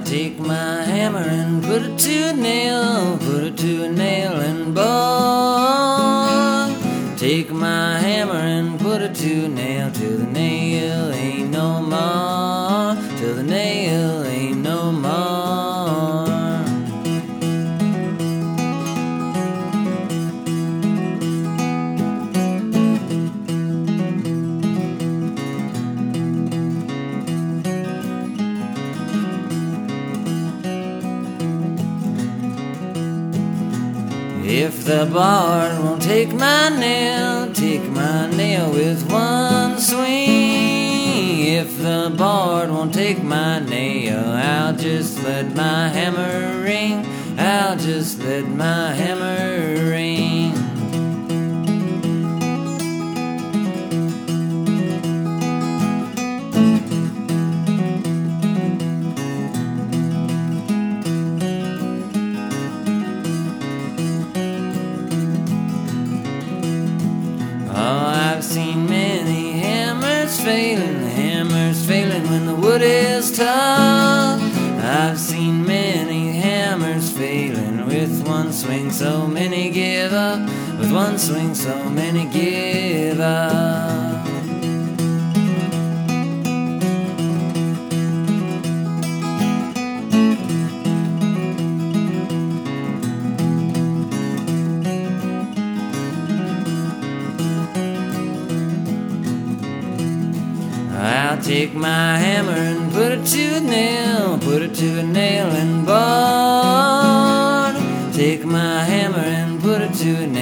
take my hammer and put it to a nail, put it to a nail and board. Take my hammer and put it to a nail till the nail ain't no more, till the nail ain't no more. If the bard won't take my nail with one swing. If the bard won't take my nail, I'll just let my hammer ring, I'll just let my hammer ring. I've seen many hammers failing when the wood is tough. I've seen many hammers failing with one swing, so many give up. With one swing, so many give up. I'll take my hammer and put it to a nail, put it to a nail and board. Take my hammer and put it to a